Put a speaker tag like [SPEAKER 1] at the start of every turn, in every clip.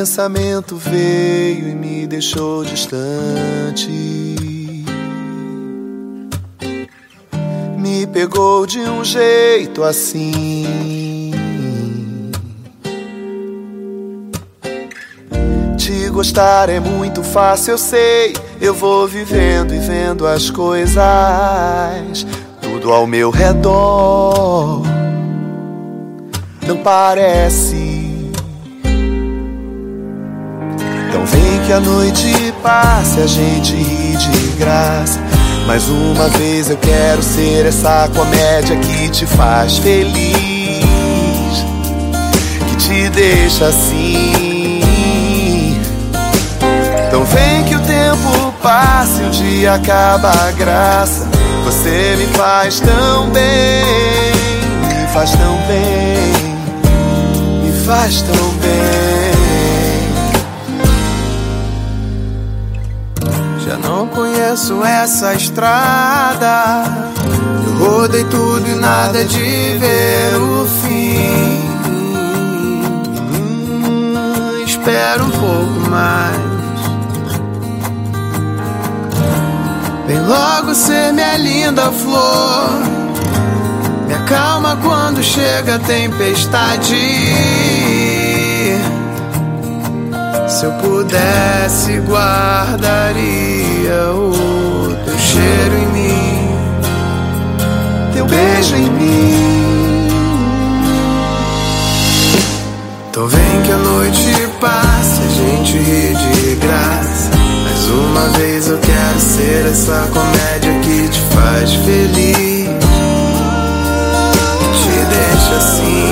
[SPEAKER 1] pensamento veio e me deixou distante. Me pegou de um jeito assim. Te gostar é muito fácil, eu sei. Eu vou vivendo e vendo as coisas, tudo ao meu redor não parece. Então vem que a noite passe, a gente ri de graça. Mais uma vez eu quero ser essa comédia que te faz feliz, que te deixa assim. Então vem que o tempo passe, um dia acaba a graça. Você me faz tão bem, me faz tão bem, me faz tão bem. Já não conheço essa estrada, eu rodei tudo e nada de ver o fim. Espero um pouco mais. Vem logo ser minha linda flor, me acalma quando chega a tempestade. Se eu pudesse, guardaria o teu cheiro em mim, teu beijo em mim. Então vem que a noite passe, a gente ri de graça. Mais uma vez eu quero ser essa comédia que te faz feliz, que te deixa assim.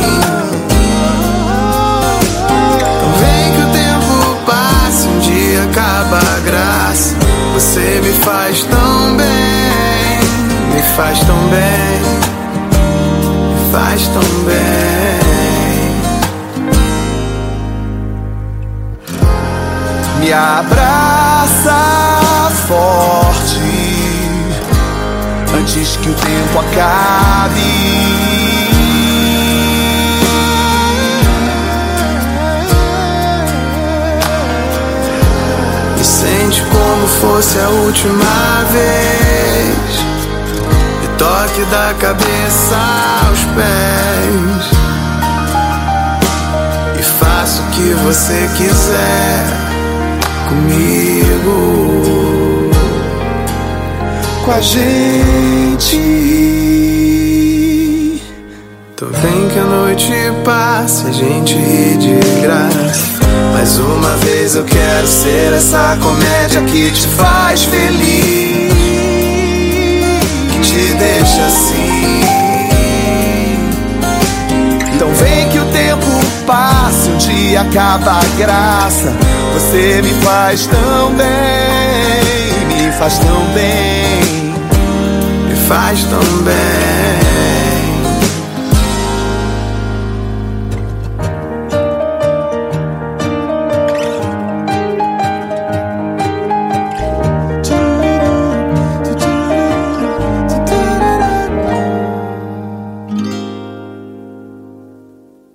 [SPEAKER 1] Então vem que o tempo passe, um dia acaba a graça. Você me faz tão bem, me faz tão bem, me faz tão bem. Me abraça forte antes que o tempo acabe. Me sente como fosse a última vez, me toque da cabeça aos pés e faça o que você quiser comigo, com a gente. Então vem que a noite passe, a gente ri de graça. Mais uma vez eu quero ser essa comédia que te faz feliz, que te deixa assim. Então vem que o tempo passe, um dia acaba a graça. Você me faz tão bem, me faz tão bem, me faz tão bem.